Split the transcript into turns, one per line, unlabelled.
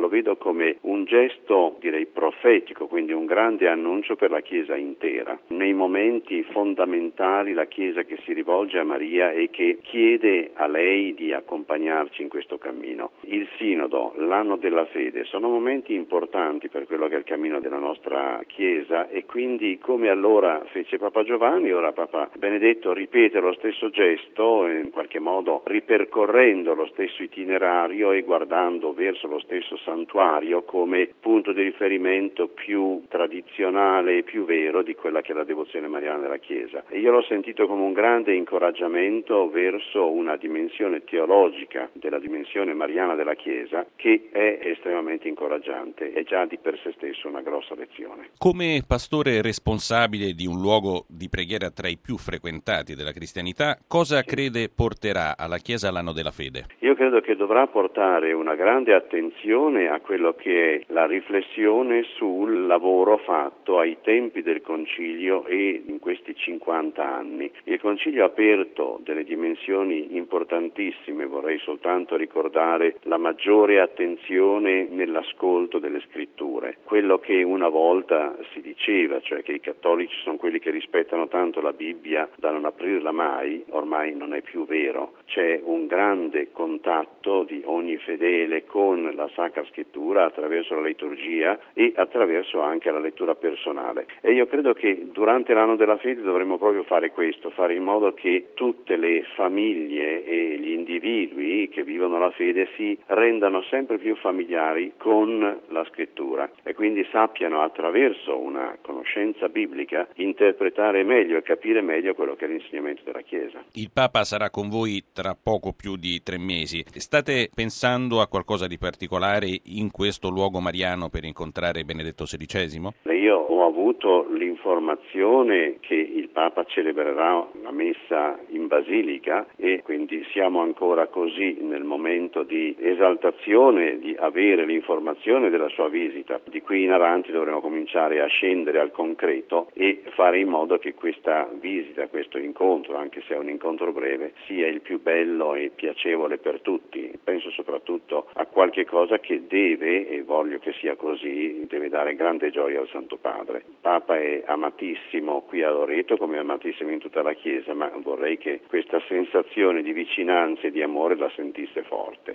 lo vedo come un gesto, direi, profetico, quindi un grande annuncio per la Chiesa intera. Nei momenti fondamentali la Chiesa che si rivolge a Maria e che chiede a lei di accompagnarci in questo cammino. Il Sinodo, l'anno della fede, sono momenti importanti per quello che è il cammino della nostra Chiesa e quindi, come allora fece Papa Giovanni, ora Papa Benedetto ripete lo stesso gesto, in qualche modo ripercorrendo lo stesso itinerario e guardando verso lo stesso santuario come punto di riferimento più tradizionale e più vero di quella che è la devozione mariana della Chiesa. E io l'ho sentito come un grande incoraggiamento verso una dimensione teologica della dimensione mariana della Chiesa che è estremamente incoraggiante, è già di per sé stesso una grossa lezione.
Come pastore responsabile di un luogo di preghiera tra i più frequentati della cristianità, cosa crede porterà alla Chiesa l'anno della fede?
Io credo che dovrà portare una grande attenzione a quello che è la riflessione sul lavoro fatto ai tempi del Concilio e in questi 50 anni. Il Concilio ha aperto delle dimensioni importantissime, vorrei soltanto ricordare la maggiore attenzione nell'ascolto delle scritture. Quello che una volta si diceva, cioè che i cattolici sono quelli che rispettano tanto la Bibbia da non aprirla mai, ormai non è più vero. C'è un grande contatto di ogni fedele con la Sacra Scrittura attraverso la liturgia e attraverso anche la lettura personale. E io credo che durante l'anno della fede dovremmo proprio fare questo, fare in modo che tutte le famiglie e gli individui che vivono la fede si rendano sempre più familiari con la Scrittura e quindi sappiano attraverso una conoscenza biblica interpretare meglio e capire meglio quello che è l'insegnamento della Chiesa.
Il Papa sarà con voi tra poco più di 3 mesi. State pensando a qualcosa di particolare in questo luogo mariano per incontrare Benedetto XVI?
Io ho avuto l'informazione che il Papa celebrerà una messa in Basilica e quindi siamo ancora così nel momento di esaltazione di avere l'informazione della sua visita. Di qui in avanti dovremo cominciare a scendere al concreto e fare in modo che questa visita, questo incontro, anche se è un incontro breve, sia il più bello e piacevole per tutti. Penso soprattutto a qualche cosa che deve, e voglio che sia così, deve dare grande gioia al Santo Padre. Il Papa è amatissimo qui a Loreto come è amatissimo in tutta la Chiesa, ma vorrei che questa sensazione di vicinanza e di amore la sentisse forte.